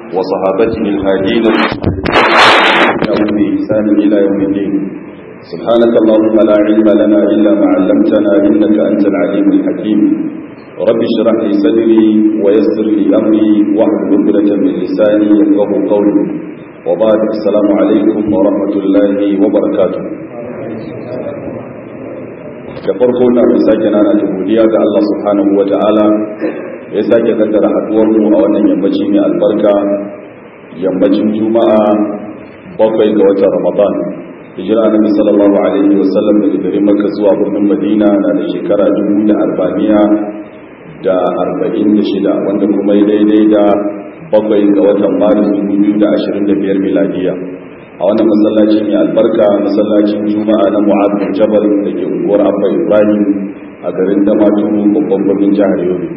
وصحابته الهادين لهم بإحسان إلى يوم الدين. سبحانك اللهم لا علم لنا إلا ما علمتنا إنك أنت العليم الحكيم. رب اشرح لي صدري ويسر لي أمري واحلل عقدة من لساني يفقهوا قولي. وبعد السلام عليكم ورحمة الله وبركاته. da farko na mai sake nana ta godiya ga Allah subhanahu wa ta'ala ya sake kaddara haduwar mu a wannan yammaci mai albarka, yammacin juma'a 7 ga watan Ramadan. Hijira Annabi sallallahu alaihi wa sallam daga garin Makka zuwa birnin Madina na da shekara 1446 wanda kuma ya daidai da 7 ga watan Maris 2025 miladiya. A wannan masallaci mai albarka, masallacin juma'a na Mu'adh bin Jabal da ke unguwar Abba Ibrahim a garin Damaturu, babban birnin jihar Yobe,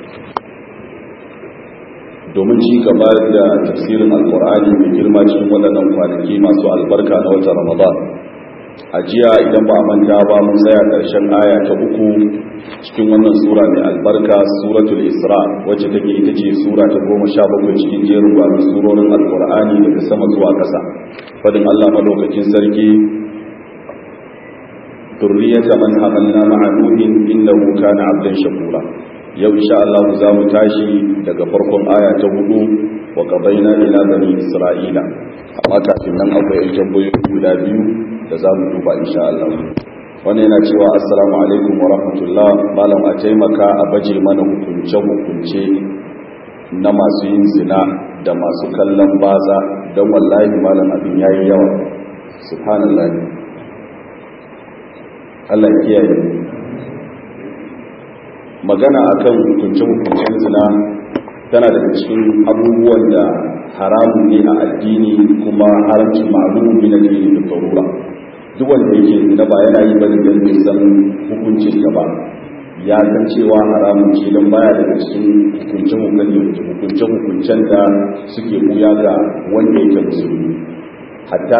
domin ci gaba da tafsirin alkur'ani mai girma cikin waɗannan kwanaki masu albarka na watan Ramadan. A jiya idan ba a manta ba, mun tsaya ƙarshen aya ta 3 cikin wannan sura mai albarka, suratul Isra, wacce take ita ce sura ta 17 cikin jerin gwanon surorin alkur'ani daga sama zuwa ƙasa. Fadin Allah madaukakin sarki, durriyata man hamalna ma'a nuhin innahu kana 'abdan shakura. Yau insha Allah za mu tashi daga farkon aya ta 4, wa qadaina ila bani isra'ila. Amma kafin nan akwai yan tambayoyi guda biyu da za mu duba insha Allah. Wannan yana cewa assalamu alaikum wa rahmatullah, malam a taimaka a baje mana hukunce na masu yin zina da masu kallon baza, don wallahi malam abin yayi yawa. Subhanallah, Allah ya kiyaye. Magana akan hukuncen zina tana daga cikin abubuwan da haramun ne a addini, kuma haramci ma'lumun min al-dini bi darura. Duk wanda yake zina ba yana yi bane don bai san hukuncin ta ba, ya san cewa haramun ce, don baya daga cikin hukuncen da suke buya ga wanda yake musulmi. Hatta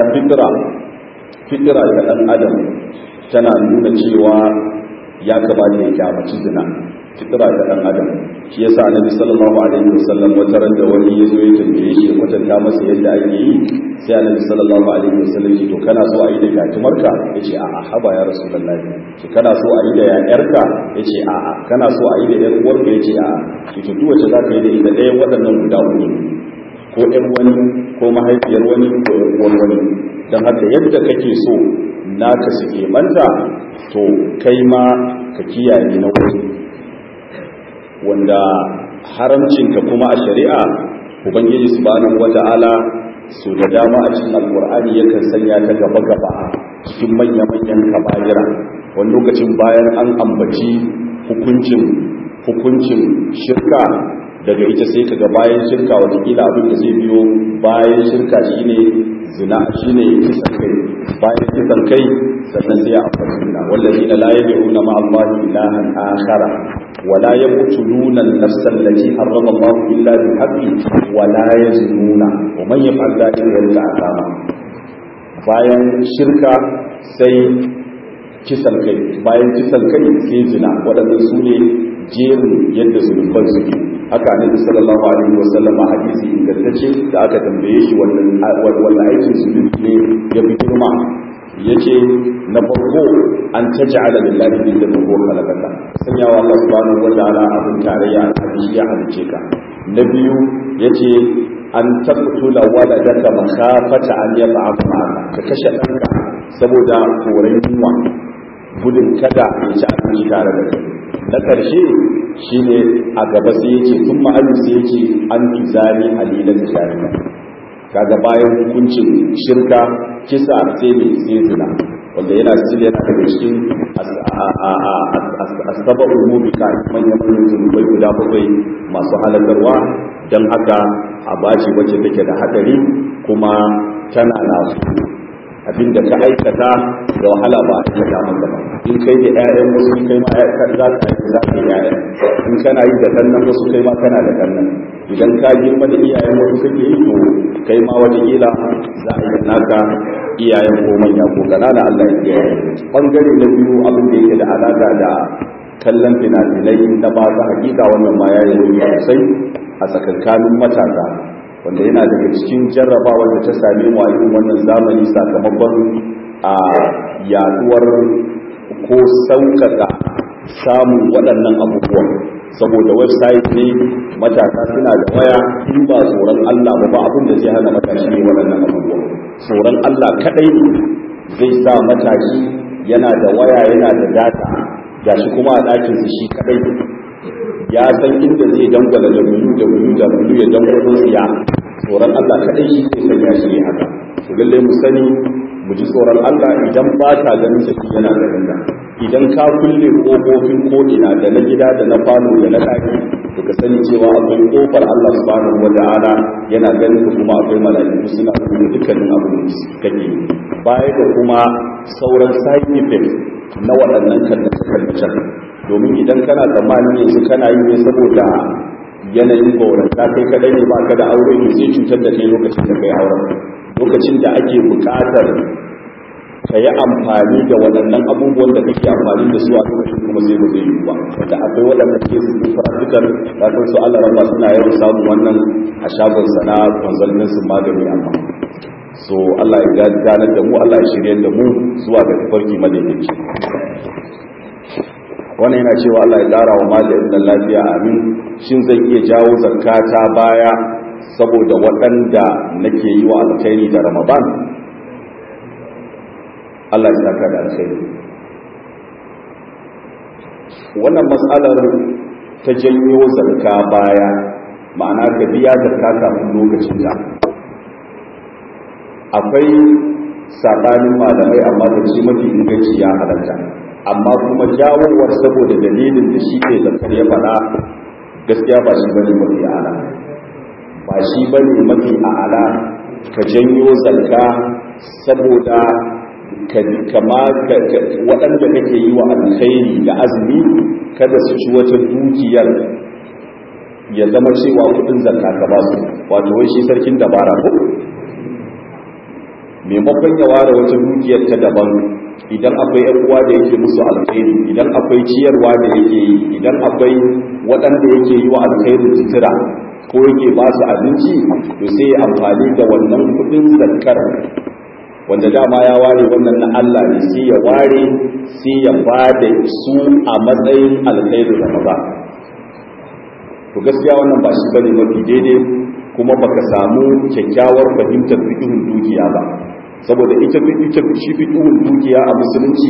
fitira ta ɗan adam tana nuna cewa ya kamata ya kyamaci zina. Fitira ta ɗan adam, shi yasa Annabi sallallahu alaihi wasallam wata ran da wani yazo ya tambaye shi ya kwatanta masa yadda ake yi, sai Annabi sallallahu alaihi wasallam ya ce, to kana so a yi da yatimarka? Yace a'a. Haba ya rasulullahi, ce kana so a yi da yayarka? Yace a'a. Kana so a yi da yar uwarka? Yace a'a. Shi to duk wacce zaka yi da ita ɗayan waɗannan guda uku, ko ɗan wani, ko mahaifiyar wani, ko uwar wani. Dan haka yadda kake so naka su keɓanta, to kai ma ka kiyaye na wani, wanda haramcinka kuma a shari'a ubangiji subhanahu wata'ala su da dama a cikin alkur'ani yakan sanya ta gaba cikin manya-manyan kaba'ira. Wani lokacin bayan an ambaci hukuncin shirka, daga ita sai kaga bayan shirka watakila abin da zai biyo bayan shirka shine zina, shine kisan kai. Bayan kisan kai sannan sai a ambaci zina. wallazina la yad'una ma'a Allahi ilahan akhara ولا يقتلون النفس التي حرم الله إلا بالحق ولا يزنون ومن يفعل ذلك يلقى عذابا. bayan shirka sai kisan kai, bayan kisan kai sai zina. waɗannan su ne jerin yadda zunuban suke. haka Annabi sallallahu alaihi wasallam a hadisi ingantacce da aka tambaye shi wannan aikin zunubi ne ya fi girma, yace na farko an taj'ala lillahi niddan wa khalaqaka, sanya wa Allah subhanahu wa ta'ala abin tarayya a cikin ya halice ka. Na biyu yace an taqtula waladaka makhafata an yata'afa ma'aka, ka kashe danka saboda koren yunwa, gudun kada ya ci abinci tare da kai. Na karshe shine a gaba sai yace kuma sai yace an tuzani halilan jarima. Kaga bayan hukuncin shirka, kisa, sai ne sai zina, wanda yana cikin daga cikin asbabul mubika, manyan zunubai guda 7 masu halakarwa. Dan haka a bashi wacce take da hadari kuma tana nasu. Abinda ka aikata da wahala ba a aikata maka ba. In kai da ƴaƴan wasu, kai ma za ka yi ƴaƴan. In kana yi da kannan wasu, kai ma kana da kannan. Idan ka girma da iyayen wasu kake yi, to kai ma wata kila za a yi naka iyayen ko manya ko kanana. Allah ya kiyaye. Bangare na biyu, abin da yake da alaka da kallon fina-finai na ba ta hakika, wannan ma ya yi sosai a tsakankanin matasa. wanda yana daga cikin jarrabawar da ta same mu a irin wannan zamani sakamakon a yaduwar ko sauƙaƙa samun waɗannan abubuwan, saboda website ne matasa suna da waya, in ba tsoron Allah ba abin da zai hana matashi ne waɗannan abubuwan. Tsoron Allah kaɗai ne zai sa matashi yana da waya yana da data gashi kuma a ɗakinsa shi kaɗai ya san inda zai dangwala da www ya dangwalo siya. Tsoron Allah kaɗai shi zai sanya shi ne haka. Su lallai mu sani mu ji tsoron Allah idan ba ka ganin sa yana ganin ka, idan ka kulle ƙofofin ko'ina da na gida da na falo da na ɗaki to ka sani cewa akwai ƙofar Allah subhanahu wa ta'ala yana ganin ka, kuma akwai mala'iku suna rubuta dukkanin abin da kake baya da kuma sauran side effects na waɗannan kallace-kallacen. Domin idan kana tsammanin yanzu kana yi ne saboda yanayin gauranta kai kadai ne ba ka da aure ne zai cutar da kai lokacin da kai auren, lokacin da ake buƙatar ka yi amfani da waɗannan abubuwan da kake amfani da su a lokacin kuma sai ba zai yi ba. Wanda akwai waɗanda ke su practical da kan su Allah ramba suna yawan samun wannan a shagon sana consultancy magani amma so Allah ya ganar da mu, Allah ya shirye da mu zuwa ga tafarki madaidaici. Wannan yana cewa Allah ya ƙara wa malamin nan lafiya, amin. Shin zan iya jawo zakata baya saboda waɗanda nake yi wa alkhairi da Ramadan? Allah ya saka da alkhairi. Wannan mas'alar ta janyo zakka baya, ma'ana ka biya zakka kafin lokacin da akwai sabanin malamai, amma da shi mafi inganci ya halatta. Amma kuma jawowar saboda dalilin da shi ke zakar ya faɗa gaskiya ba shi bane mafi a'ala, ba shi bane mafi a'ala ka janyo zakka saboda kama waɗanda kake yi wa alkhairi da azumi kada su ci wata dukiyar ya zama cewa kudin zakka ka ba su, wato wai shi sarkin dabara ko maimakon ya ware wata dukiyar ta daban idan akwai yan uwa da yake musu alkhairi, idan akwai ciyarwa da yake yi, idan akwai waɗanda yake yi wa alkhairin sutura ko yake ba su abinci, to sai ya amfani da wannan kudin zakkar wanda dama ya ware wannan na Allah ne, sai ya ware sai ya ba da su a matsayin alkhairin Ramadan. To gaskiya wannan ba shi bane mafi daidai, kuma baka samu kyakkyawar fahimtar fiqhun dukiya ba, saboda ita shi fiqhun dukiya a musulunci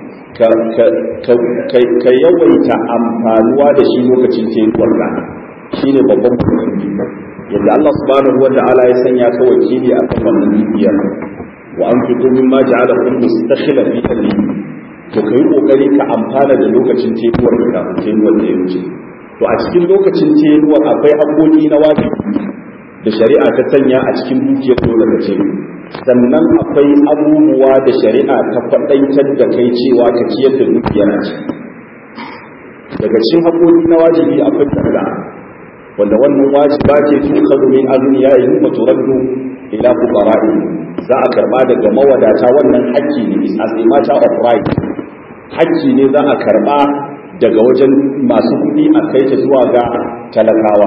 ka yawaita amfanuwa da shi lokacin tayyiwarka shine babban mutunci. Yadda Allah subhanahu wa ta'ala ya sanya ka wakili akan wannan dukiyar, wa anfiqu mimma ja'alakum mustakhlifina fihi, to kai kokari ka amfana da lokacin tayyiwar ka kafin tayyiwar da ya wuce. To a cikin lokacin tayyiwar akwai haƙoƙi na wajibi da shari'a ta sanya a cikin dukiyar dole ka ce, sannan akwai abubuwa da shari'a ta faɗaitar da kai cewa ka ciyar da dukiyar a ciki. Daga cikin haƙoƙi na wajibi akwai zakka, wanda wannan wajiba ce tukhadhu min aghniya'ihim wa turaddu ila fuqara'ihim, za a karba daga mawadata. Wannan haƙƙi ne, is as a matter of right, haƙƙi ne za a karba daga wajen masu kuɗi a kai ta zuwa ga talakawa.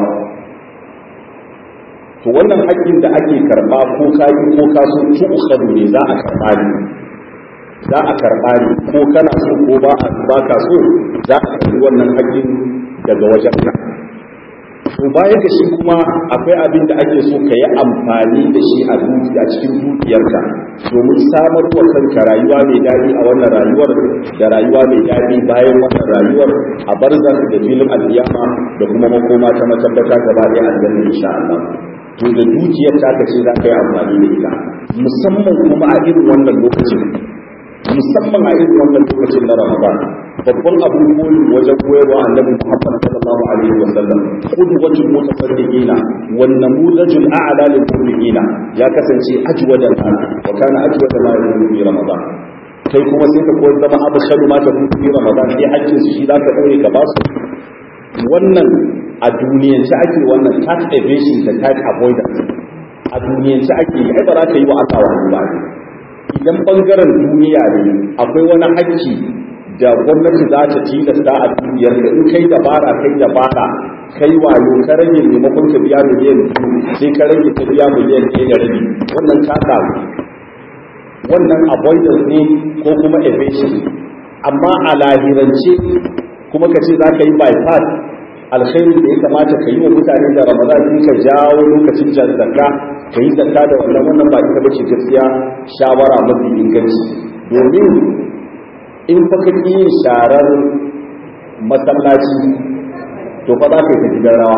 To wannan haƙƙin da ake karba ko kayi ko kaso tukhadhu ne, za a karba ne, za a karba ne ko kana so ko ba ka so, za a karbi wannan haƙƙin daga wajen ka. To bayan da shi kuma akwai abin da ake so ka yi amfani da shi a cikin dukiyarka domin samar wa kanka rayuwa mai daɗi a wannan rayuwar da rayuwa mai daɗi bayan wannan rayuwar a barzan da filin alƙiyama da kuma makoma ta matabbata gaba ɗaya aljanna insha Allah. To da dukiyar ta ce za ka yi amfani da ita, musamman kuma a irin wannan lokacin, musamman a irin wannan lokacin na Ramadan. Babban abin koyi wajen koyarwa annabi Muhammad sallallahu alaihi wa sallam, qudwatul mutasaddiqina wan namudajul a'la lil mu'minina, ya kasance ajwadan wa kana ajwada ma yakunu fi Ramadan. Kai kuma sai ka koyi zama abshadu ma takunu fi Ramadan, sai hakkin su shi za ka dore ka ba su. Wannan a duniyance ake wannan tax evasion da tax avoidance, a duniyance ake yi, ai ba za ka yi wa Allah wani ba. Idan bangaren duniya ne akwai wani hakki da gwamnati za ta tilasta a dukiyarka in kai dabara kai wayo ka rage maimakon ka biya miliyan 2 sai ka rage ka biya miliyan 1.5 wannan ka samu wannan avoidance ne ko kuma evasion. amma a lahirance kuma ka ce za ka yi bypass alkhairin da ya kamata ka yi wa mutane da ramadan din ka jawo lokacin zakka ka yi zakka da wannan ba ita bace gaskiya shawara mafi inganci. domin in fa ka yin sharar masallaci to fa za ka yi ta gidan rawa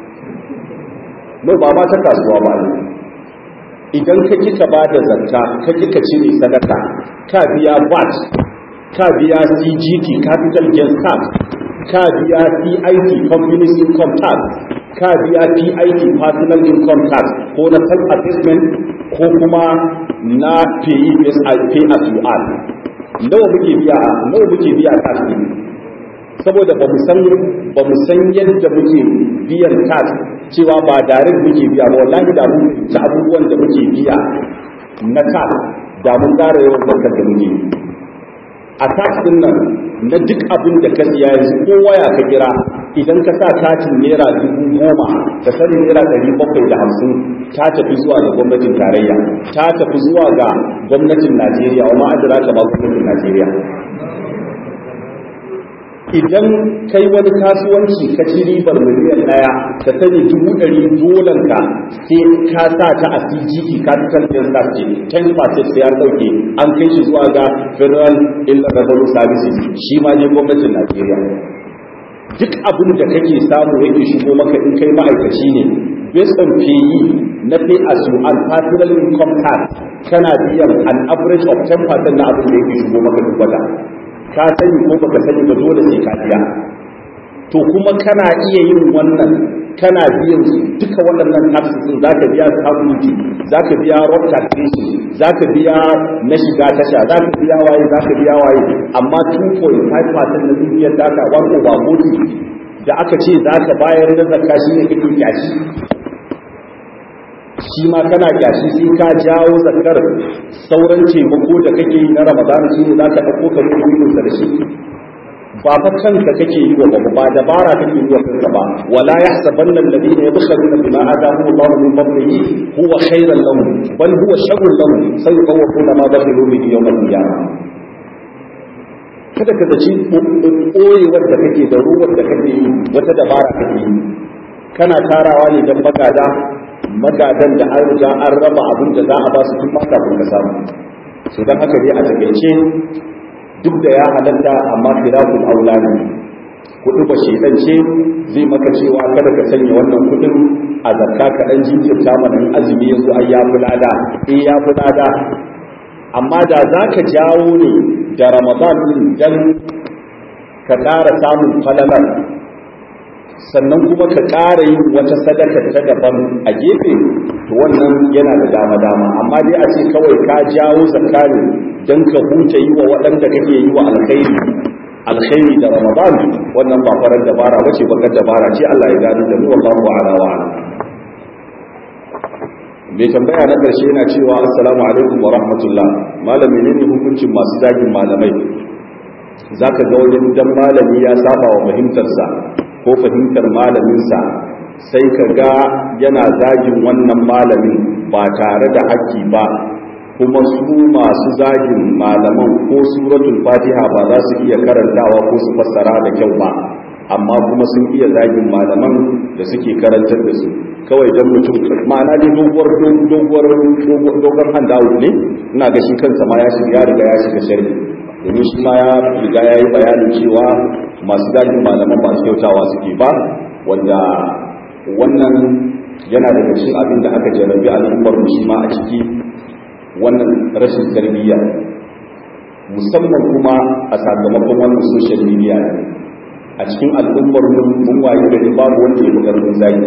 no ba ma ta kasuwa ba ne. idan ka kika ba da zakka ka kika cire sadaka ka biya VAT ka biya CGT capital gains tax ka biya PIT companies income tax ka biya PIT personal income tax ko na self assessment ko kuma na pay as you earn. nawa muke biya tax ne saboda ba mu san yadda muke biyan tax cewa ba direct muke biya ba wallahi da mu ta abubuwan da muke biya na tax da mun ƙara yawan barkar da muke a tax din nan na duk abin da ka siya yanzu ko waya ka kira idan ka sa katin naira 10,000 ka sani naira 750 ta tafi zuwa ga gwamnatin tarayya ta tafi zuwa ga gwamnatin Najeriya wa ma'adara ta ba gwamnatin Najeriya. idan kai wani kasuwanci ka ci ribar miliyan 1 ka sani 100,000 dolan ka sai ka sa ta a CGT capital gains tax ce 10% sai an dauke an kai shi zuwa ga Federal Inland Revenue Services shi ma ne gwamnatin Najeriya. duk abin da kake samu yake shigo maka in kai ma'aikaci ne based on pay na pay as you earn personal income tax kana biyan an average of 10% na abin da yake shigo maka duk wata. ka sani ko baka sani ba dole sai ka biya. to kuma kana iya yin wannan kana biyan duka waɗannan taxes din zaka biya security zaka biya road taxation zaka biya na shiga tasha zaka biya waye amma 2.5% na dukiyar daka 1/40 da aka ce zaka bayar da zakka shine kake kyashi shi ma kana kyashi sai ka jawo zakkar sauran taimako da kake yi na Ramadan shine zaka dauko ka yi da shi ba fa kanka kake yi wa ba dabara kake yi wa kanka ba. wala yahsabanna alladhina yabkhaluna bima atahum Allahu min fadlihi huwa khayran lahum bal huwa sharrun lahum sayuqawwaquna ma bakhilu bihi yawm al-qiyamah. kada ka zaci koyi wanda kake da ruwan da kake yi wata dabara kake yi kana tarawa ne dan magadan da an riga an raba abin da za a ba su tun ma kafin ka samu. so dan haka dai a takeice duk da ya halatta amma khilaful aula ne. kudi ba shedan ce zai maka cewa kada ka sanya wannan kudin a zakka ka dan jinkirta mana in azumi yanzu ai ya fulada ya fulada. amma da zaka jawo ne da Ramadan din dan ka ƙara samun falalar sannan kuma ka ƙara yin wata sadaka ta daban a gefe to wannan yana da dama amma dai a ce kawai ka jawo zakka ne dan ka huta yi wa waɗanda kake yi wa alkhairi da Ramadan wannan ba farar dabara bace bakar dabara ce Allah ya gano da mu wallahu a'ala wa a'lam. mai tambaya na ƙarshe yana cewa assalamu alaikum wa rahmatullah malam menene hukuncin masu zagin malamai? zaka ga wajen dan malami ya saba wa fahimtarsa ko fahimtar malaminsa sai ka ga yana zagin wannan malamin ba tare da haƙƙi ba kuma su masu zagin malaman ko suratul fatiha ba za su iya karantawa ko su fassara da kyau ba amma kuma sun iya zagin malaman da suke karantar da su kawai dan mutum ma'ana dai dogon handout ne. ina ga shi kansa ma ya riga ya shiga sharhi domin shi ma ya riga ya yi bayanin cewa masu zagin malaman ba su kyautawa suke ba wanda wannan yana daga cikin abin da aka jarabi al'ummar mu shi ma a ciki wannan rashin tarbiyya musamman kuma a sakamakon wannan social media a cikin al'ummar mun waye gari babu wanda ya bugar mun zagi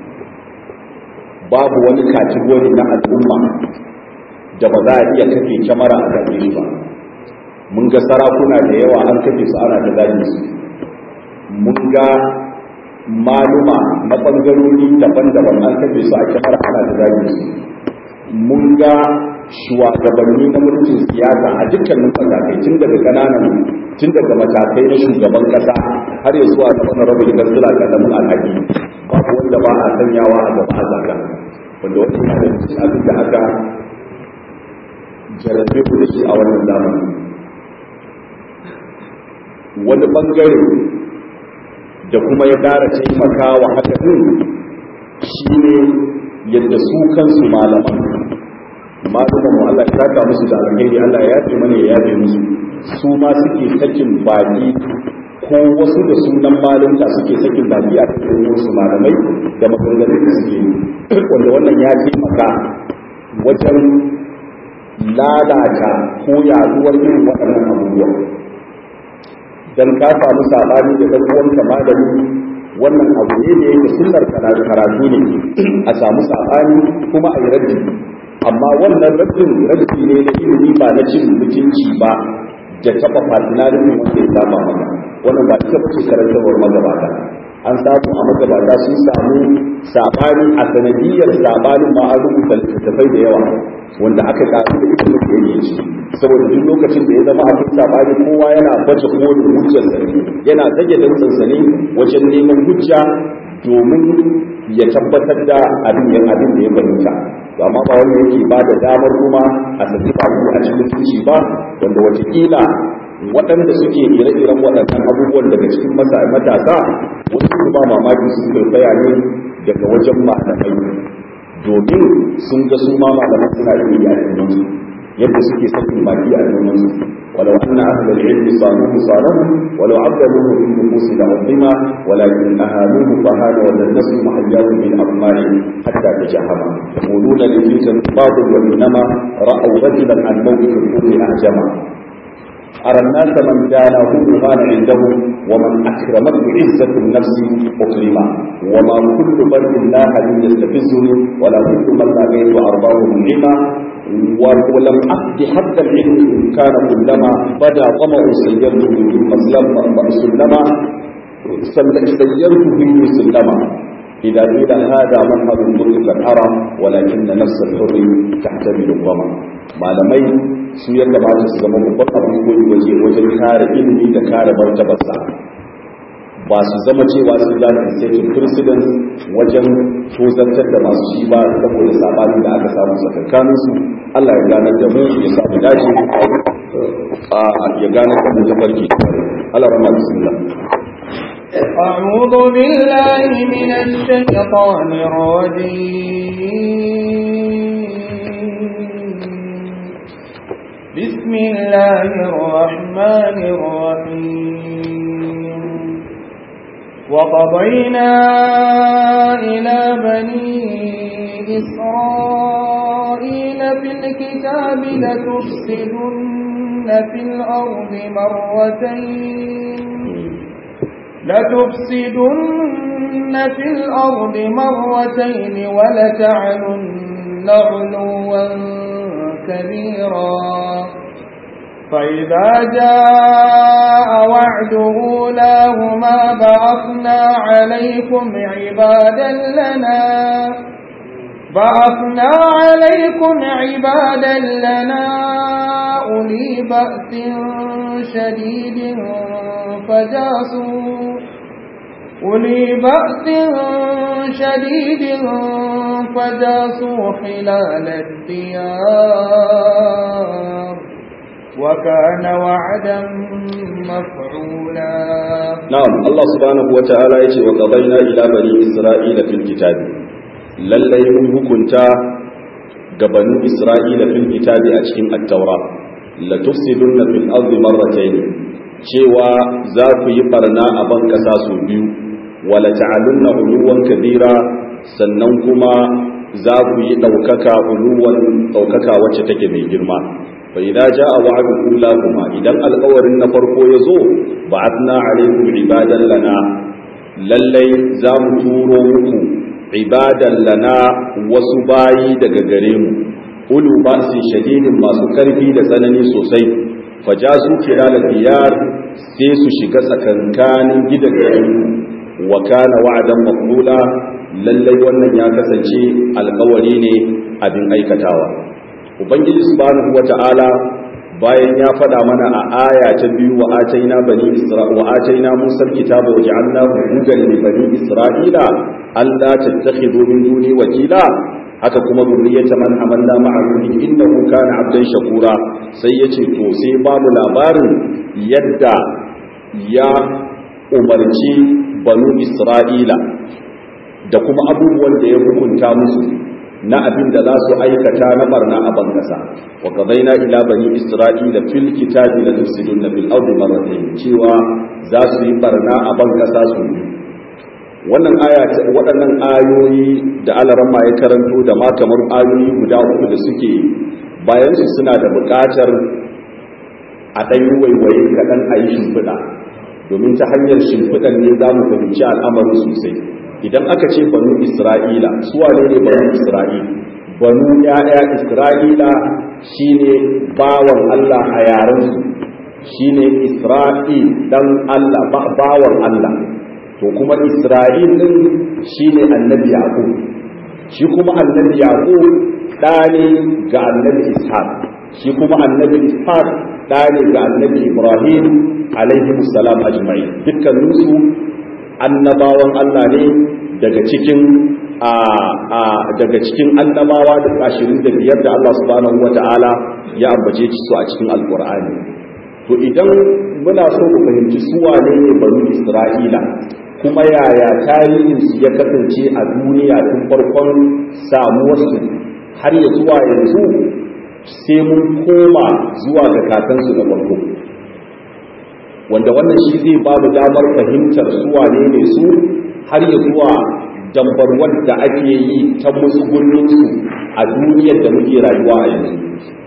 babu wani kategori na al'umma da ba za a iya kafe kyamara a gabe shi ba. mun ga sarakuna da yawa an kafe su ana da zagi su mun ga maluma na bangarori daban-daban an kafe su a kyamara ana da zagi su mun ga shugabanni na mulkin siyasa a dukkanin matakai tun daga matakai na shugaban kasa har ya zuwa ga honorable kansila kalamin alhaki babu wanda ba a sanyawa a gaba a zaga wanda wani yana da cikin abin da aka jarabe ku da shi a wannan zamani. Wani bangare da kuma ya ƙara taimaka wa haka din shi ne yadda su kansu malaman mu Allah ya saka musu da alheri, Allah ya yafe mana ya yafe musu, su ma suke sakin baki ko wasu da sunan malinta suke sakin baki a cikin wasu malamai da maganganun da suke wanda wannan ya taimaka wajen lalata ko yaduwar irin waɗannan abubuwa. Dan ka samu sabani da dan uwanka malami wannan abu ne da yake sunnar karatu ne a samu sabani kuma a yi raddi, amma wannan raddi ne na ilimi ba na cin mutunci ba da taba fatinarin wanda ya saba maka. Wannan ba ita bace karantarwar magabata. An samu a magabata sun samu sabani a sanadiyar sabanin ma an rubuta littattafai da yawa wanda aka kasu da ita muke yake ci, saboda duk lokacin da ya zama akwai sabani kowa yana baje kolin hujjarsa ne, yana zage dantsansa ne wajen neman hujja domin ya tabbatar da abin da ya fahimta. Amma ba wanda yake ba da damar kuma a saki babu a cikin mutunci ba, wanda watakila waɗanda suke ire-iren waɗannan abubuwan daga cikin matasa wasu kuma mamaki sun kwaikwaya ne daga wajen malamai, domin sun ga su ma malaman suna yi a cikinsu yadda suke sakin baki a cikinsu. walau anna ahlal ilmi sanuhu walau abdaluhu bin nufusi da azima walakin ahaluhu fahana wa dannasu muhayyahu min abmari hatta tajahama yaquluna li fitan ba'd wa inma ra'aw rajulan an mawqif al-kulli ahjama أرى الناس من دانه مال عندهم ومن أكرمته عزة النفس أكرما وما كل بر الله يستفزني ولا كل من لاقيت أرضاه منعما ولم أقض حتى العلم إن كان كلما بدا طمع سيرته سلما سيرته إذا قيل هذا مذهب المطلق الحرى ولكن نفس الحر تحتمل الظما. malamai su ya kamata su zama babban abin koyi wajen kare ilimi da kare martabarsa, ba su zama cewa su zama taking precedence wajen tozartar da masu shi ba saboda sabanin da aka samu tsakanin su. Allah ya gane da mu ya samu dace ya gane da mu tafarki. Allah rahma bismillah. أعوذ بالله من الشيطان الرجيم. بسم الله الرحمن الرحيم. وقضينا إلى بني إسرائيل في الكتاب لتفسدن في الأرض مرتين ولتعلن علوا كبيرا. فإذا جاء وعد أولاهما بعثنا عليكم عبادا لنا أولي بأس شديد فجاسوا خلال الديار وكان وعدا مفعولا. نعم. الله سبحانه وتعالى يقول وقضينا إلى بني إسرائيل في الكتاب للي كنتا قبل إسرائيل في الكتاب أشكم التوراة لتفسدن في الأرض مرتين cewa za ku yi barna a ban kasa su biyu wala ta'alunna uluwan kabira sannan kuma za ku yi ɗaukaka wacce take mai girma. fa idza jaa wa'du ulahuma idan alƙawarin na farko ya zo ba'athna alaykum ibadan lana lallai za mu turo muku ibadan lana wasu bayi daga gare mu ulu ba'si shadidin masu karfi da tsanani sosai fajasu kilal diyar sai su shiga tsakankanin gidajen wa kana wa'dan maqbula lallai wannan ya kasance alƙawari ne abin aikatawa. ubangiji subhanahu wata'ala bayan ya faɗa mana a aya ta biyu wa ataina Musa al-kitaba wa ja'alnahu hudan li bani Isra'ila alla tattakhidhu min duni wakila haka kuma zurriyatan man amanna ma'ahu innahu kana 'abdan shakura sai yace to sai babu labarin yadda ya umarci banu Isra'ila da kuma abubuwan da ya hukunta musu na abin da za su aikata na barna a bangasa wa qadaina ila bani Isra'ila fil kitabi la tufsiduna bil ardi marratayn cewa za su yi barna a bangasa su wannan waɗannan ayoyi da alaramma ya karanto da ma kamar ayoyi guda uku da suke bayan su suna da buƙatar a ɗan yi waiwaye kaɗan a yi shimfiɗa domin ta hanyar shimfiɗan ne za mu fahimci al'amarin sosai idan aka ce banu Isra'ila su wane ne banu Isra'ila banu ya'ya Isra'ila shine bawan Allah a yarensu shine Isra'il dan Allah bawan Allah to kuma Isra'il din shine annabi Yaqub shi kuma annabi Yaqub da ne ga annabi Ishaq shi kuma annabi Ishaq da ne ga annabi Ibrahim alaihi salam ajma'in dukkaninsu annabawan Allah ne daga cikin annabawa da 25 da Allah subhanahu wata'ala ya ambace su a cikin alkur'ani to idan muna so mu fahimci su wane ne banu Isra'ila kuma yaya tarihin su ya kasance a duniya tun farkon samuwar su har ya zuwa yanzu sai mun koma zuwa ga kakansu da farko wanda wannan shi zai babu damar fahimtar su wane ne su har ya zuwa dambarwar da ake yi ta musu gurninsu a duniyar da muke rayuwa a yanzu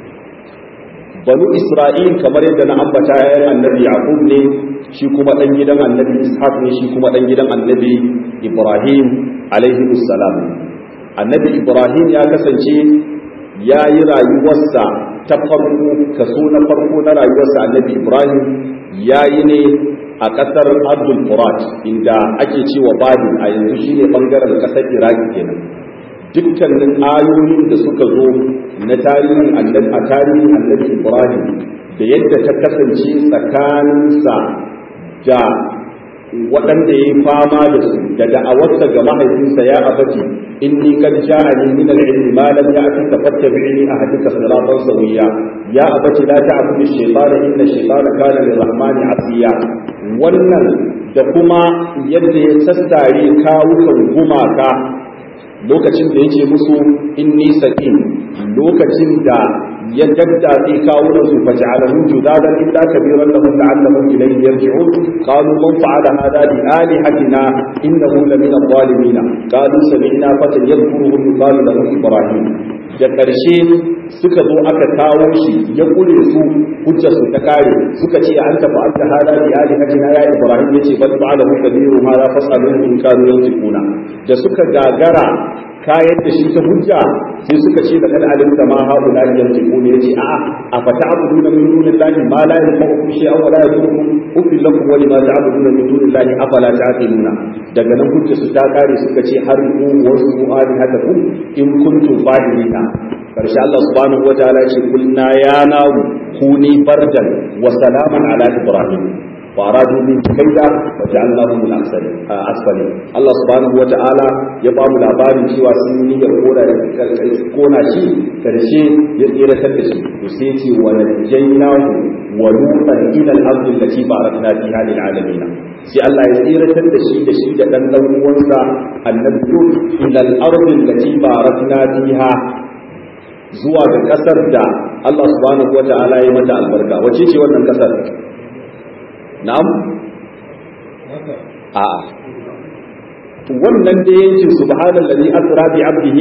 banu Isra'il kamar yadda na ambata yayin annabi Yaqub ne shi kuma dan gidan annabi Ishaq ne shi kuma dan gidan annabi Ibrahim alaihi salam annabi Ibrahim ya kasance ya yi rayuwarsa ta farko kaso na farko na rayuwarsa annabi Ibrahim ya yi ne a ƙasar Abdul Furat inda ake cewa Babil a yanzu shine bangaren ƙasar Iraki kenan dukkanin ayoyin da suka zo na tarihin annabi Ibrahim da yadda ta kasance tsakaninsa da waɗanda ya yi fama da su da da'awarsa ga mahaifinsa ya abati inni kad ja'ani min al-ilmi ma lam ya'tika fattabi'ni ahdika siratan sawiya ya abati la ta'budu ash-shaytana inna ash-shaytana kana lir-rahmani 'asiya wannan da kuma yadda ya sassare kawukan gumaka lokacin da yake musu inni saqim lokacin da ya daddatse kawunan su fa ja'alahu judadan illa kabiran lahum la'allahum ilayhi yarji'un qalu man fa'ala hadha bi alihatina innahu lamina adh-dhalimin qalu sami'na fatan yadhkuruhum yuqalu lahu ibrahim da ƙarshe suka zo aka kawo shi ya kure su hujjar su ta kare suka ce an tafi an hada bi alihatina ya ibrahim yace bal fa'alahu kabiru ma la fasalu in kanu yantiquna da suka gagara kayan da shi ta hujja sai suka ce da kada alimta ma haula yantiquna yace a fa ta'buduna min dunillahi ma la yanfa'ukum shay'an wa la yadurukum ufil lakum wa lima ta'buduna min dunillahi afala ta'qiluna daga nan hujja su ta kare suka ce har ku wasu alihatakum in kuntum fa'ilina karshe Allah subhanahu wataala ce kulna ya naru kuni bardan wa salaman ala ibrahim wa aradu min kaida wa ja'alnahu min asfali Allah subhanahu wataala ya ba mu labarin cewa sun yi niyyar kona shi karshe ya tsiratar da shi to sai ce wa najaynahu wa lutan ila al-ardi allati barakna fiha lil alamin sai Allah ya tsiratar da shi da dan uwansa annabi ila al-ardi allati barakna fiha zuwa ga kasar da Allah subhanahu wata'ala ya mata albarka wace ce wannan kasar na'am wannan da yake subhanallazi asra bi 'abdihi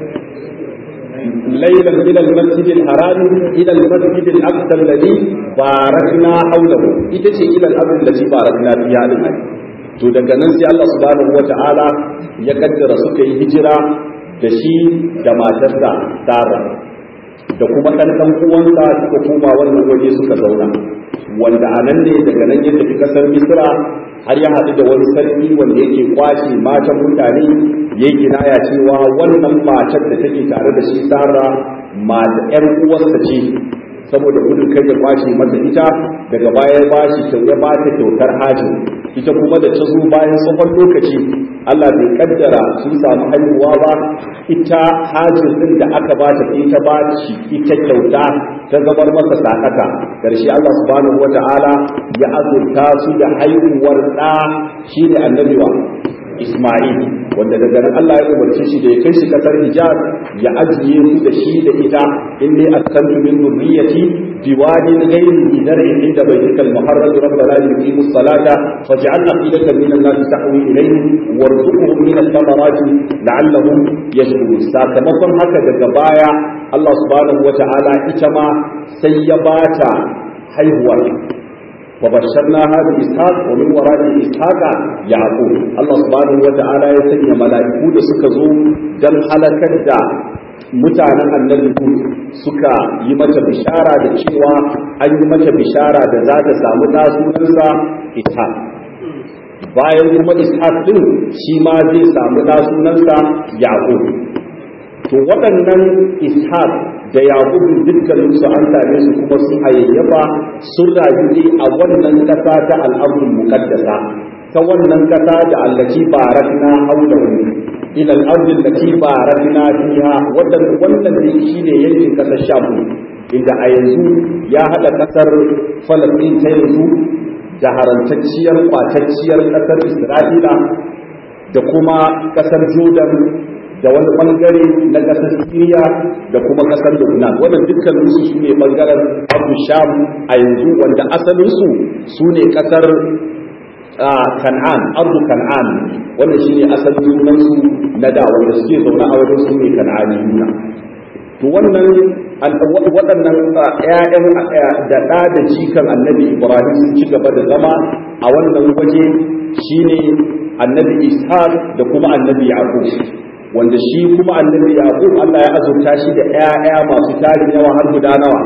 laylan min al-masjid al-haram ila al-masjid al-aqsa alladhi barakna hawlahu ita ce ila al-ardi allati barakna fiha to daga nan sai Allah subhanahu wata'ala ya kaddara suka yi hijira da shi da matarsa Sara da kuma ɗan uwansa suka koma wannan waje suka zauna, wanda a nan ne daga nan ya tafi ƙasar Misra har ya haɗu da wani sarki wanda yake kwace matan mutane, ya yi kinaya cewa wannan matar da take tare da shi Sara mata ƴar uwarsa ce, saboda gudun kai ya kwace mata ita. Daga baya ya ba ta kyautar hajji, ita kuma da ta zo bayan tsawon lokaci Allah bai kaddara sun samu haihuwa ba, ita hajjin din da aka ba ta ita ba shi ita kyauta ta zabar masa sadaka. Karshe Allah subhanahu wata'ala ya azurta su da haihuwar ɗa shine annabi wa Isma'il, wanda daga nan Allah ya umarci shi da ya kai shi kasar Hijaz ya ajiye su da shi da ita, inni askantu min dhurriyyati biwadin ghayri zar'in inda baytikal muharram rabbana yuqimu as-salata faj'al afidatan min an-nas tahwi ilayhim warzuqhum min ath-thamarati la'allahum yashkurun. Sakamakon haka daga baya Allah subhanahu wata'ala ita ma sai ya bata haihuwa, وبشرناها بإسحاق ومن وراء إسحاق يعقوب. الله سبحانه وتعالى يسني ملائكو da suka zo dan halakar da mutanen annabi suka yi mata bishara da cewa an yi mata bishara da za ta samu da sunansa Ishaq. Bayan kuma Ishaq din shi ma zai samu da sunansa Yaqub. To waɗannan Ishaq da Yaqubu dukkanin su an same su kuma sun hayayyafa sun rayu ne a wannan kasa ta al'amrul muqaddasa, ta wannan kasa da allati barakna hawlahu ila al-ardi allati barakna fiha. wannan ne shine yankin kasar Sham, inda a yanzu ya hada kasar Falastin ta yanzu da harantacciyar kwatacciyar kasar Isra'ila da kuma kasar Jordan da wani bangare na kasar Syria da kuma kasar Lebanon. Wannan dukkan su ne bangaren Abu Sham a yanzu, wanda asalin su ne kasar Kan'an, Ardu Kan'an. Wannan shine asalin sunan su na da, wanda suke zaune a wajen su ne Kan'aniyuna. To wannan waɗannan ƴaƴan da ɗa da jikan Annabi Ibrahim sun ci gaba da zama a wannan waje, shine Annabi Ishaq da kuma Annabi Yaqub, wanda shi kuma Annabi Yaqub Allah ya azurta shi da ƴaƴa masu tarin yawa har guda nawa?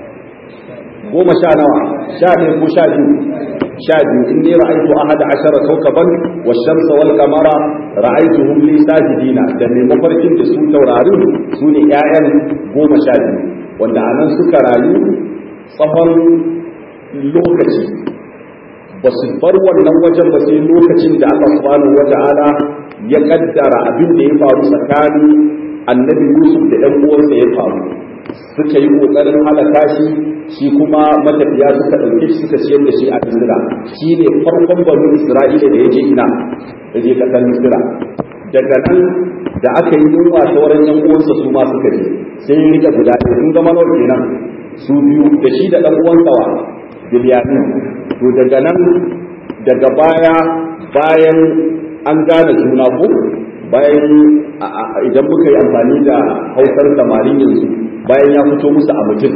10 nawa? 11 ko 12? inni ra'aytu ahada 10 kawkaban wash-shamsa wal-qamara ra'aytuhum li sajidina. Da mai mafarkin da su taurarin su ne ƴaƴan 12, wanda anan suka rayu tsawon lokaci, ba su bar wannan wajen ba sai lokacin da Allah subhanahu wata'ala ya kaddara abin da ya faru tsakanin Annabi Yusuf da ɗan uwansa ya faru. Suka yi kokarin halaka shi kuma matafiya suka ɗauke shi suka ciyar da shi a Misra. Shi ne farkon banu Isra'ila da ya je ina da je kasar Misra. Daga nan da aka yi yunwa sauran yan uwansa su ma suka je, sai ya rike guda ɗaya. Sun zama nawa kenan? Su biyu, da shi da ɗan uwansa wa Bilyamin. To daga nan daga bayan an gane juna ko bayan idan muka yi amfani da hausar samarin yanzu, bayan ya fito musu a mutum,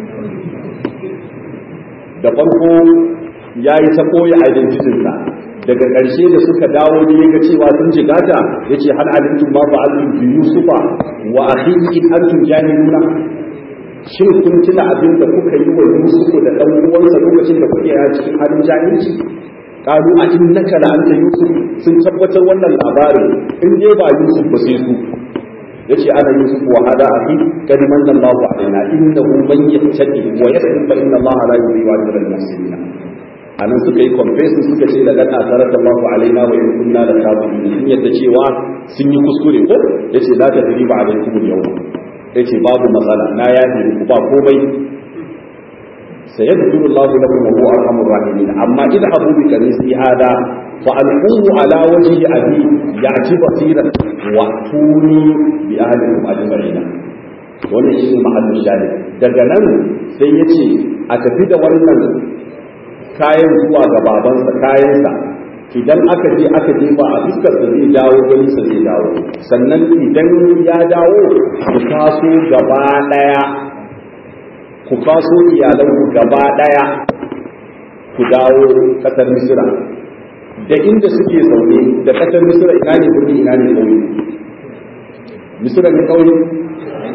da farko ya yi ta ɓoye identitinsa. Daga ƙarshe da suka dawo ne ya ga cewa sun jigata, ya ce hal alimtum ma fa'altum bi yusufa wa akhihi in antum jahiluna. Shin kun tuna abin da kuka yi wa Yusufu da ɗan uwansa lokacin da kuke a cikin halin jahilci? Qalu a innaka la anta Yusuf. Sun tabbatar wannan labarin in dai ba Yusuf ba sai su. Yace ana Yusuf wa hada akhi kad manna Allahu alaina innahu man yattaqi wa yasbir fa inna Allaha la yudhi'u ajra al-muhsinin. Anan suka yi confession suka ce da lana sarata Allahu alaina wa in kunna la kadhibin. Sun yadda cewa sun yi kuskure ko yace la tadriba alaikum al-yawm. Yace babu matsala, na yafe ku ba komai, sayadhkuru Allahu lakum wa huwa arhamur rahimin. Amma idhabu bi qamisi hada fa alquhu ala wajhi abi ya'ti basiran wa tuni bi ahlikum ajma'in. Wannan shi ne mahallin shahid. Daga nan sai yace a tafi da wannan kayan zuwa ga babansa, kayansa idan aka jefa a fuskar da zai dawo gani sa zai dawo. Sannan idan ya dawo ku taso gaba daya, ku kaso iyalanku gaba daya ku dawo kasar Misra. Da inda suke zaune da kasar Misra ina ne birni ina ne kauye? Misra ne kauye?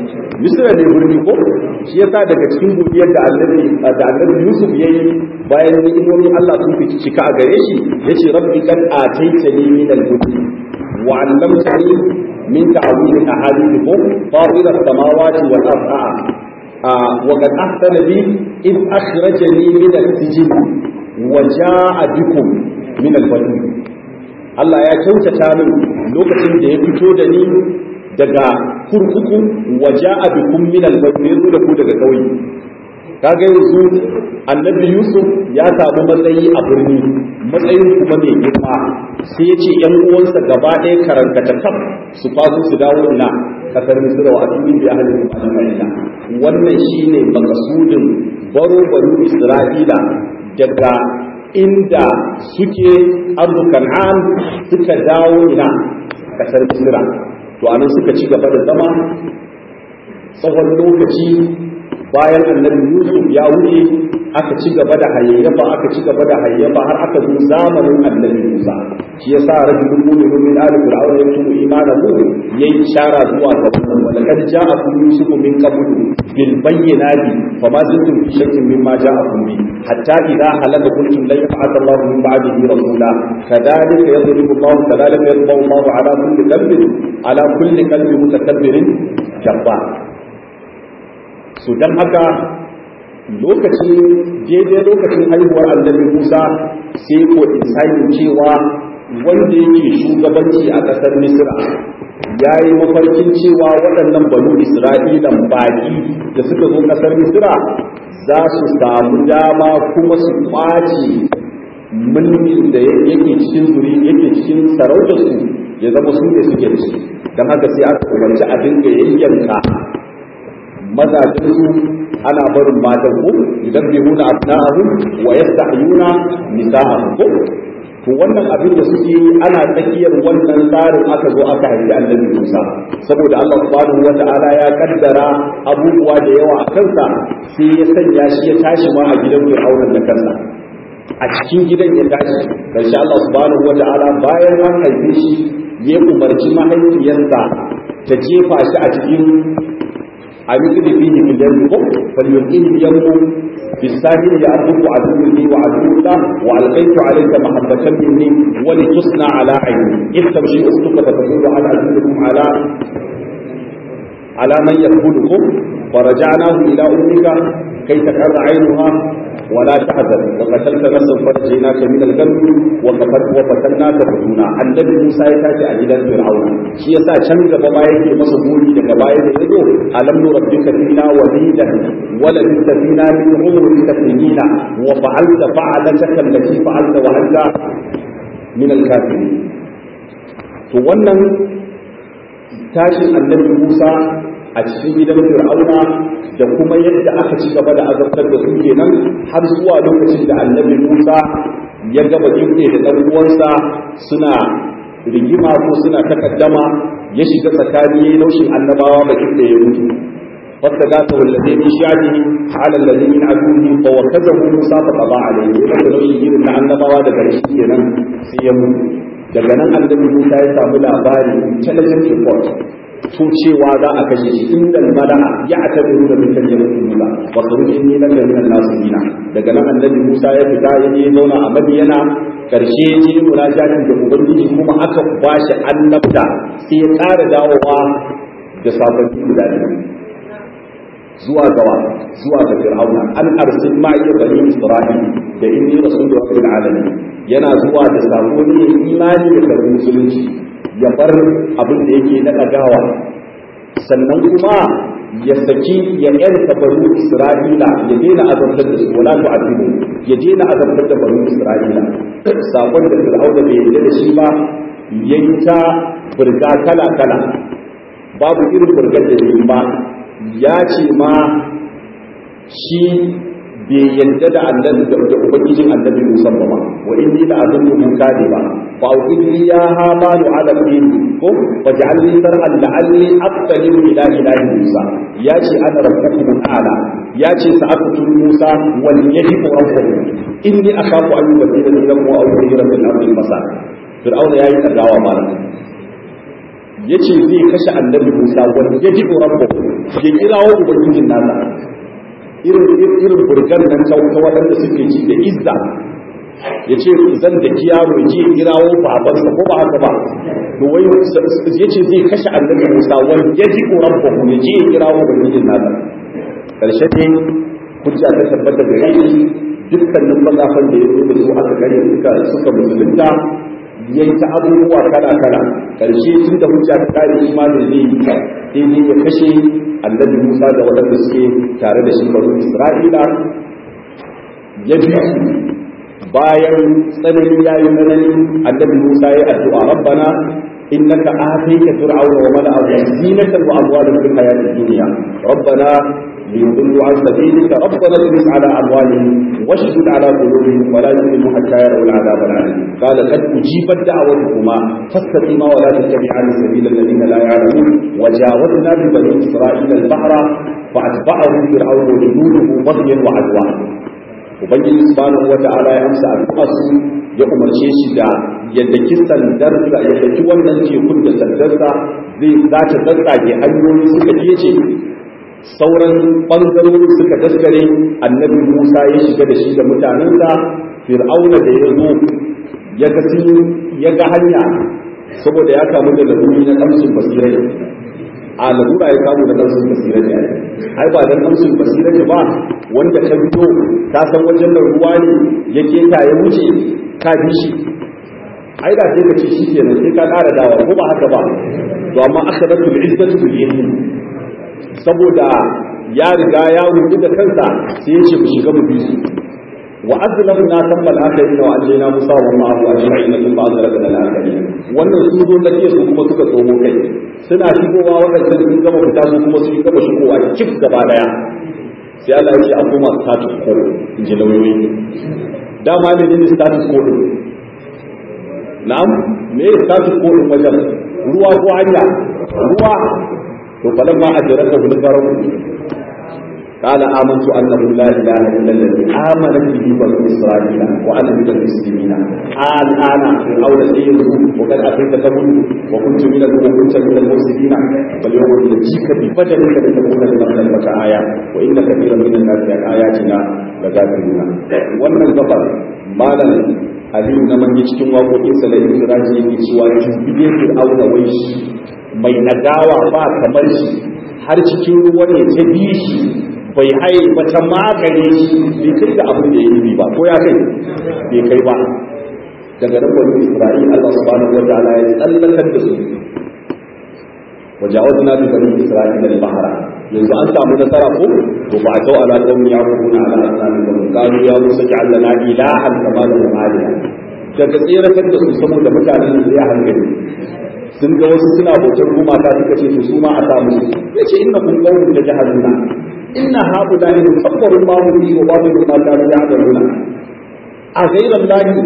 Misra ne birni ko shi yasa daga cikin godiyar da annabi Yusuf yayi bayan ni'imomin Allah sun fi cika a gare shi yace rabbi qad ataitani min al-mulki wa 'allamtani min ta'wil al-ahadith fatir as-samawati wal ardh wa qad ahsana bi id akhrajani min al-sijn wa jaa bikum min al-badwi Allah ya kyautata min lokacin da ya fito da ni daga kurkuku waje a bikin minal badu ya zo da ku daga ƙauye kaga yanzu annabi Yusuf ya samu matsayi a birni matsayin kuma mai girma sai ya ce ‘yan uwansa gaba ɗaya karankata kaf su faso su dawo na ƙasar Misira wa asirin da ya halin Isra'ila wannan shine makasudin baro Isra'ila daga inda suke ardu Kan'an suka dawo ina ƙasar Misira to anan suka ci gaba da zama tsawon lokaci bayan annabi Yusuf ya wuce aka ci gaba da hayayyafa har aka zo zamanin annabi Musa shi yasa rajulun mu'minun min ali fir'auna yaktumu imanahu yayi ishara zuwa ga wannan wala kad ja'akum yusuf min qabl bil bayyinati fama zuntum fi shakkin mimma ja'akum bi hatta idha halaka qultum la yab'ath Allah min ba'dihi rasula kadhalika yadribu Allah kadhalika yadribu Allah ala kulli qalbin mutakabbirin jabbar so dan haka daidai lokacin haihuwar annabi Musa sai ko insanin cewa wanda yake shugabanci a ƙasar Misra ya yi mafarkin cewa waɗannan banu Isra'ilan baƙi da suka zo ƙasar Misra za su samu dama kuma su ƙwace mulkin da yake cikin sarautarsu ya zama su ne suke da shi don haka sai aka umarci a dinga yayyanka mazajensu ana barin matan ku idan bai huna abna'ahu wa yastahyuna nisa'ahu ko to wannan abin da suke yi ana tsakiyar wannan tsarin aka zo aka haifi annabi Musa saboda Allah subhanahu wata'ala ya kaddara abubuwa da yawa a kansa sai ya sanya shi ya tashi ma a gidan Fir'auna da kansa a cikin gidan ya tashi karshe Allah subhanahu wata'ala bayan an haife shi ya umarci mahaifiyarsa ta jefa shi a cikin أمثل فيه في الجنة فليلقيه اليم في الساحل يأخذ عدو لي وعدو له وألقيت عليك محبة مني ولتصنع على عيني إذ تمشي أختك فتدل على أدلكم على من يقبلكم فرجعناه إلى أمك كي تقر عينها ولا تحزن وقتلت نفسا فرجيناك من الغم وفتناك فتونا النبي موسى يتاتي أجدان فرعون شي يسا can gaba ma yake masa buri daga baya da yazo alam nurabbika fina walidan wala bintafina min umrika sinina wa fa'alta fa'alataka allati fa'alta wa anta min al-kafirin to wannan tashin annabi Musa a cikin gidan Fir'auna da kuma yadda aka ci gaba da azabtar da su kenan har zuwa lokacin da annabi Musa ya gaba jinke da dan uwansa suna rigima ko suna takaddama ya shiga tsakani yayin naushin annabawa bakin da ya mutu فاستغاثه الذي من شعبه على الذي من عدوه فوكزه موسى فقضى عليه wanda nauyin irin na annabawa daga shi kenan sai ya mutu daga nan annabi Musa ya samu labari intelligence report to cewa za a kashe shi inda mala'a ya atabiru da mutan jami'in Musa wa kharuji ni laka min an-nasina daga nan annabi Musa ya fita ya je zauna a Madiyana karshe ya je munajati da ubangiji kuma aka bashi annabta sai ya ƙara dawowa da sabon guda zuwa ga Fir'auna an arsil ma'i bani Isra'il da inni rasulun rabbil alamin yana zuwa da sako ne imani da karbi musulunci ya bar abin da yake na dagawa sannan kuma ya saki ya yarda bani Isra'ila ya daina azabtar da su wala tu'adibu ya daina azabtar da bani Isra'ila sakon da Fir'auna bai yarda da shi ba yayi ta burga kala babu irin burgar da yi ba ya ce ma shi bai yadda da annabi da ubangijin annabi Musa ba wa inni la azunnu kadiba fa awqidni ya hamanu ala din ko waj'alni sarhan la'alli aqtali ila ilahi Musa ya ce ana rabbukum ala ya ce sa'atu Musa wal yajibu rabbukum inni akhafu an yubdila lakum wa awjira min ardi masar fir'auna yayi kadawa ma yace zai kashe annabi Musa wanda ya ji rabbahu ya kirawo ubangijin nasa irin burgan nan ta waɗanda suke ji da izza yace zan da kiyaro ji kirawo babansa ko ba haka ba to wai yace zai kashe annabi Musa wanda ya ji rabbahu ya ji kirawo ubangijin nasa karshe ne hujja ta tabbata da shi dukkanin mazafan da ya zo da su aka gani suka musulunta yayi ta abubuwa kala karshe tun da hujja ta kare shi ma da zai sai ne ya kashe annabi Musa da waɗanda suke tare da shi banu Isra'ila ya bi bayan tsanani yayi tsanani annabi Musa ya addu'a rabbana innaka atayta fir'auna wa mala'ahu zinatan wa amwalan fil hayatid dunya rabbana ليضلوا عن سبيلك ربنا اطمس على اموالهم واشدد على قلوبهم ولا يؤمنوا حتى يروا العذاب العليم قال قد اجيبت دعوتكما فاستقيما ولا تتبعان سبيل الذين لا يعلمون وجاوزنا ببني اسرائيل البحر فاتبعهم فرعون وجنوده بغيا وعدوا ubangiji subhanahu wata'ala ya amsa addu'arsu ya umarce shi da yadda kisan darsa ya daki wannan tekun da sandarsa zai zace tsatsage hanyoyi suka kece sauran ɓangarorin suka daskare annabi Musa ya shiga da shi da mutanensa fir'auna da ya zo ya ga hanya saboda ya kamu da laluri na ƙamshin basirai a lalura ya kamu da ƙamshin basirai ne ai ba dan ƙamshin basirai ba wanda ka fito ka san wajen da ruwa ne ya keta ya wuce ka bi shi ai da sai ka ce shi kenan sai ka ƙara dawa ko ba haka ba to amma akhadatu al-izzatu bil yamin saboda ya riga ya rubu da kansa sai ya ce mu shiga mu bi su wa azlamna tabbal akhirin wa ajina musa wa ma'ahu ajma'in thumma azraqna al-akhirin wannan su zo da ke su kuma suka tsomo kai suna shigowa wadannan sun gama fita su kuma sun gama shigowa kif gaba daya sai Allah ya ce a koma status quo inji lauyoyi dama ne status quo din na'am me status quo din wajen ruwa ko hanya ruwa to falamma ajraka bil garam qala amantu annahu la ilaha illa alladhi amana bihi banu isra'ila wa ana min al-muslimin al'ana fir'auna sayyidu wa qad atayta qabl wa kuntu min al-mufsidin bal yawma yajika bi badalika li takuna liman khalfaka aya wa inna kathiran min an-nasi an ayatina lagafiluna wannan gabar malan aliyu na manje cikin waƙoƙinsa da ikiraji yake cewa jubile fir'auna wai shi mai nagawa ba kamar shi har cikin ruwa ne ta bi shi bai haye wata magare shi bai kai da abin da ya yi ba ko ya kai bai kai ba daga nan wani isra'il Allah subhanahu wa ta'ala ya tsallakar da su wajawazna bi bani isra'il al-bahra yanzu an samu nasara ko to ba ta ala qawmi yaquluna ala asnamihim qalu ya musa ja'al lana ilahan kama lahum aliha daga tsiratar da su saboda mutanen da ya hankali sun ga wasu suna bautar gumaka suka ce su ma a samu yace innakum qawmun tajhaluna inna haula in tabbaru ma hum bi wa babu ma kanu ya'maluna a ghayra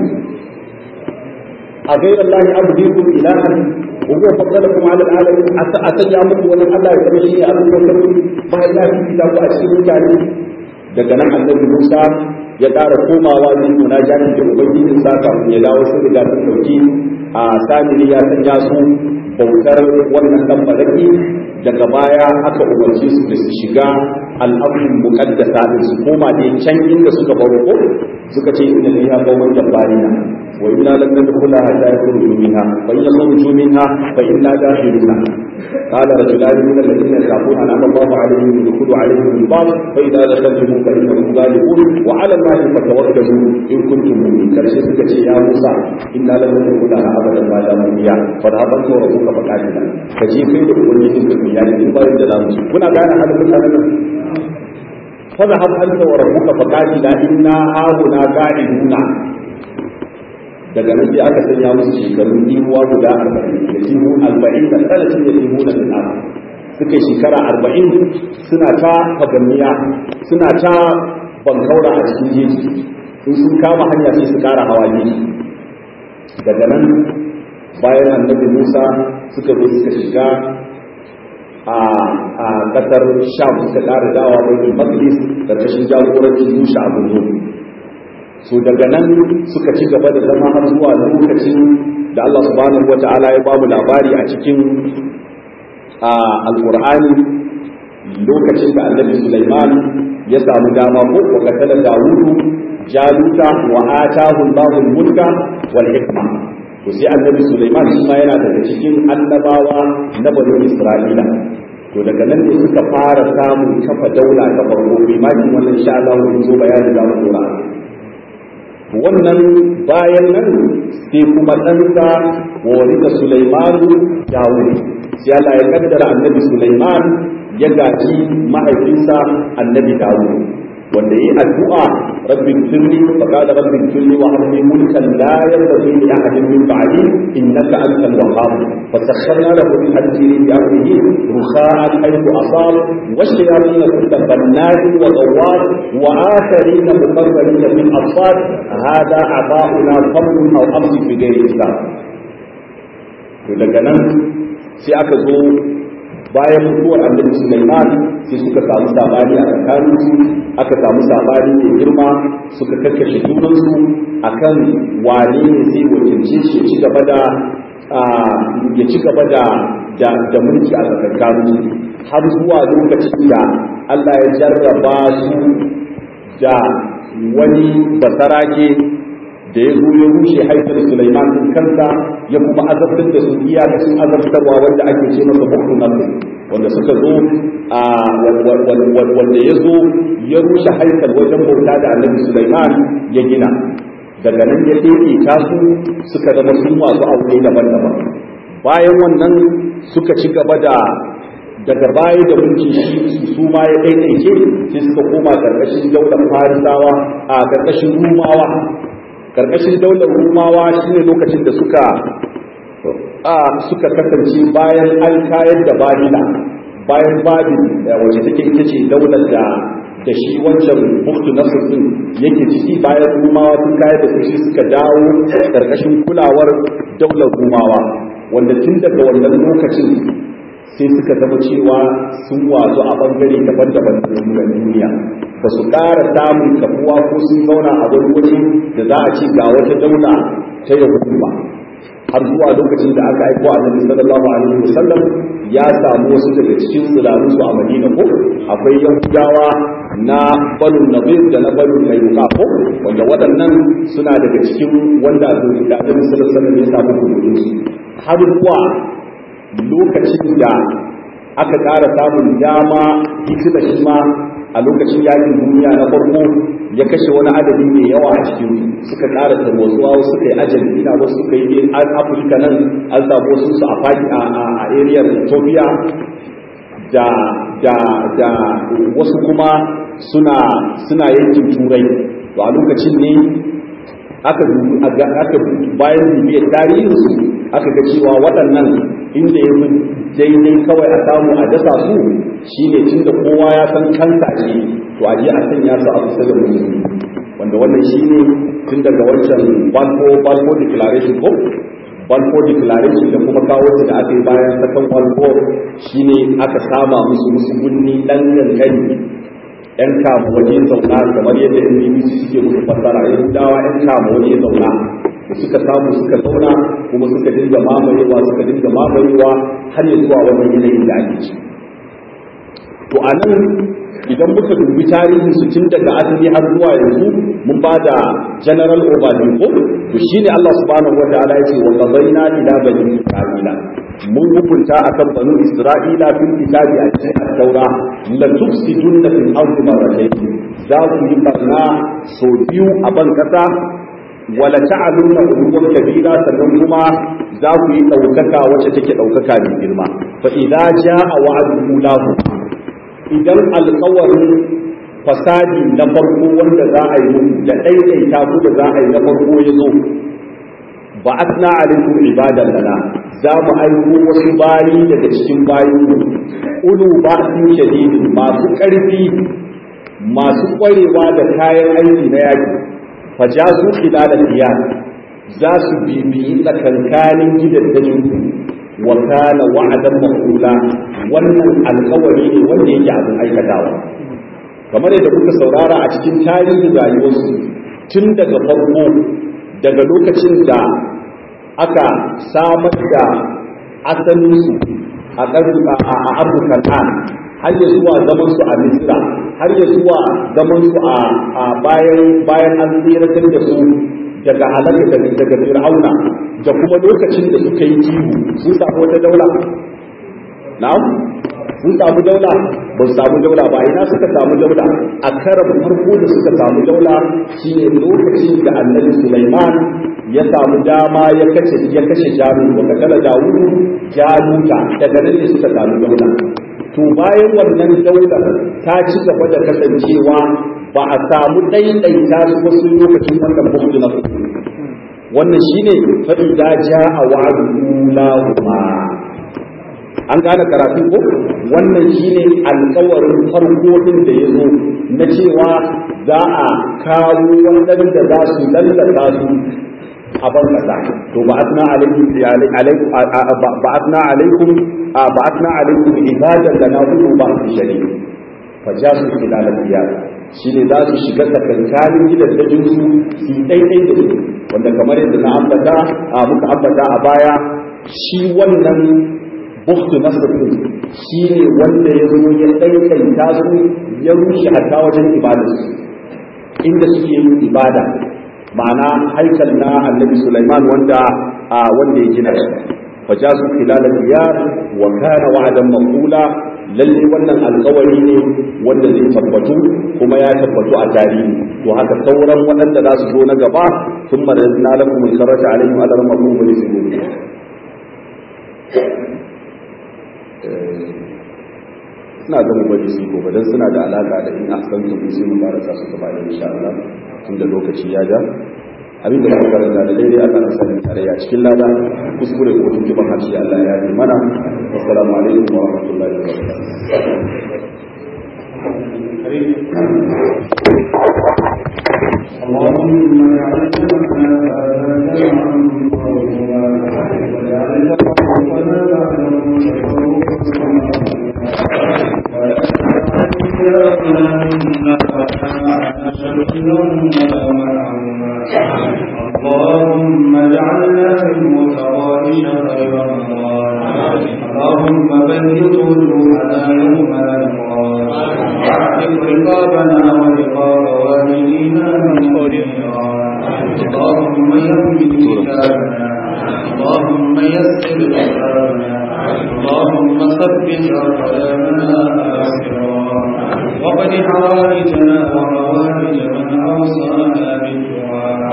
allahi abdikum ilahan wa huwa faddalakum ala alamin ataya muku wani Allah ya zama shi abin da ba ina fita ku a cikin mutane daga nan annabi Musa ya ƙara komawa ne munajati da ubangijin sa kafin ya dawo sun riga sun dauki a samiri ya sanya su bautar wannan dan baraki daga baya aka umarci su da su shiga al'amrin muqaddasa din su koma da can inda suka baro ko suka ce inna liha qawman jabbarina wa inna lam nadkhulaha hatta yakhruju minha fa in yakhruju minha fa inna dakhiluna qala rajulani min alladhina yaquluna anna Allahu alayhim yadkhulu alayhim al-bab fa idha dakhaltum fa innahum ghalibun wa 'ala Allahi fatawakkalu in kuntum mu'minin karshe suka ce ya Musa inna lam nadkhulaha abadan ma damu fiha fa dhahabtu rabbuka faqatila kaje kai da ubangijin ka ya yi bayan da zamu kuna gane halin mutanen nan fa dhahab anta wa rabbuka faqatila inna hauna qa'iduna daga nan sai aka sanya musu shekarun imuwa guda 40 da imu 40 da talatin da imu na dinar suka shekara 40 suna ta fagamniya suna ta bankaura a cikin jeji sun kama hanya sai su kara hawa jeji daga nan bayan annabi Musa suka zo suka shiga a kasar Sham suka kara dawa Baitul Maqdis karkashin jagorancin Yusha ibn Nun so daga nan suka ci gaba da zama har zuwa lokacin da Allah subhanahu wata'ala ya bamu labari a cikin alqur'ani lokacin da annabi Sulaiman ya samu dama ko wakatala Dawudu Jaluta wa atahu Allahu al-mulka wal hikma to sai annabi Sulaiman shi ma yana daga cikin annabawa na bani Isra'ila to daga nan ne suka fara samun kafa daula ta farko imanin wannan insha Allah mun zo bayani da mu dora wannan bayan nan sai kuma ɗansa warisa Sulaimanu Dawud sai Allah ya kaddara annabi Sulaiman ya gaji mahaifinsa annabi Dawud wanda yi addu'a rabbi firli fa qala rabbi firli wa habli mulkan la yanbaghi li ahadin min ba'di innaka antal wahhab fa sakharna lahu bil hajji bi amrihi rukha'an haythu asab wa shayatin kull bannat wa ghawwat wa akharin muqarrabin fil asfar hada ata'una fadlun aw amsi bi ghairi hisab to daga nan sai aka zo bayan mutuwar annabi Sulaiman sai suka samu sabani a tsakaninsu aka samu sabani mai girma suka kakkashe junansu akan wane ne zai wakilce shi ya ci gaba da mulki a tsakaninsu har zuwa lokacin da Allah ya jarraba su da wani basarake da ya zo ya rushe haifar Sulaiman din kansa ya kuma azabtar da su iyakacin azabtarwa wanda ake ce masa bukun nasu wanda suka zo wanda ya zo ya rushe haifar wajen bauta da annabi Sulaiman ya gina daga nan ya ɗaiɗe tasu suka zama sun wasu a wuri daban-daban bayan wannan suka ci gaba da daga baya da mulki shi su ma ya ɗaiɗaice sai suka koma ƙarƙashin daular farisawa a ƙarƙashin rumawa karkashin daular rumawa shine lokacin da suka kasance bayan an kayar da babila bayan babil wacce take ita ce daular da shi wancan buktu nasir din yake ciki bayan rumawa sun kayar da su shi suka dawo karkashin kulawar daular rumawa wanda tun daga wannan lokacin sai suka zama cewa sun wazo a bangare daban-daban na duniya ba su ƙara samun kafuwa ko sun zauna a wani waje da za a ce ga wata daula ta yahudu ba har zuwa lokacin da aka aiko annabi sallallahu alaihi wasallam ya samu wasu daga cikin tsirarun su a Madina ko akwai yahudawa na banu nadir da na banu kainuka ko wanda waɗannan suna daga cikin wanda annabi sallallahu alaihi wasallam ya samu kudin su har zuwa lokacin da aka ƙara samun dama hitila shi ma a lokacin yakin duniya na farko ya kashe wani adadi mai yawa a cikin suka ƙara tarwatsuwa wasu suka yi argentina wasu suka yi afirka nan an samu wasu su a fadi a ariyar ethiopia da wasu kuma suna yankin turai to a lokacin ne aka bayan bibiyar tarihinsu aka ga cewa waɗannan inda ya daidai kawai a samu a dasa su shine tun da kowa ya san kansa ce to a je a sanya su a kusa da musulmi wanda wannan shine tun daga wancan Balfour Declaration ko Balfour Declaration da kuma kawo su da aka yi bayan sakan Balfour shine aka sama musu gunni dan yankani yan kama waje zauna kamar yadda yan BBC suke musu fassara yahudawa yan kama waje zauna da suka samu suka zauna kuma suka dinga mamayewa har ya zuwa wannan yanayin da ake ci to a nan idan muka dubi tarihin su tun daga asali har zuwa yanzu mun ba da general overview ko to shine Allah subhanahu wa ta'ala ya ce wa qadayna ila bani isra'ila mun hukunta akan banu isra'ila fil kitabi a cikin at-taura la tufsiduna fil ardi marratayn za ku yi barna so biyu a ban kasa wala ta'aluna ulul kabira sannan kuma za ku yi daukaka wacce take daukaka mai girma fa idza jaa wa'du lahu idan alƙawarin fasadi na farko wanda za a yi da ɗaiɗaita ku da za a yi na farko ya zo ba asna alaikum ibadan lana za mu aiko wasu bayi daga cikin bayin ulu ba su shadidin masu ƙarfi masu ƙwarewa da kayan aiki na yaki faja su khilal al-diyar za su bibiyi tsakankanin gidajen wa kana wa'adan maqula wannan alƙawari ne wanda yake abin aikatawa kamar yadda kuka saurara a cikin tarihin rayuwarsu tun daga farko daga lokacin da aka samar da asalinsu a Afirka har ya zuwa zaman su a Misra har ya zuwa zaman su a bayan an tsiratar da su daga halaka daga Fir'auna da kuma lokacin da suka yi kihu sun samu wata daula na'am sun samu daula ba su samu daula ba ina suka samu daula a karan farko da suka samu daula shine lokacin da Annabi Sulaiman ya samu dama ya kashe Jalut wa katala Dawud Jaluta daga nan ne suka samu daula to bayan wannan daular ta ci gaba da kasancewa ba a samu ɗaiɗaita su wasu lokacin wannan bukudu na wannan shine fa idza jaa wa'du lahuma an gane karatu ko wannan shine alƙawarin farko din da yazo na cewa za a kawo waɗanda za su lallata su a ban kasa to ba'athna alaikum ibadan lana kullu ba'd shadid fajasu khilal al-diyar shine za su shiga tsakankanin gidajen su su daidai da su wanda kamar yadda na ambata muka ambata a baya shi wannan buktu nasr shine wanda ya zo ya daidaita su ya rushe hatta wajen ibadarsu inda suke yin ibada ma'ana haikal na Annabi Sulaiman wanda ya gina shi fajasu khilal al-diyar wa kana wa'dan maqula lalle wannan alƙawari ne wanda zai tabbatu kuma ya tabbatu a tarihi to haka sauran waɗanda za su zo na gaba sun maradna lakum al-karata alaihim adar maqum wa lisbu suna ga mubadi su gobe dan suna da alaka da in ahsantu sai mu baraka su gaba da insha Allah tunda lokaci ya ja abin da muka karanta da daidai Allah na sani tarayya cikin lada kuskure ko tun kiban harshe Allah ya yi mana assalamu alaikum wa rahmatullahi wa اللهم اجعلنا في المتقين خير رمضان اللهم بلغ وجوهنا يوم القيامة واعتق رقابنا ورقاب والدينا من اللهم يمن كتابنا اللهم يسر حسابنا اللهم ثبت أقدامنا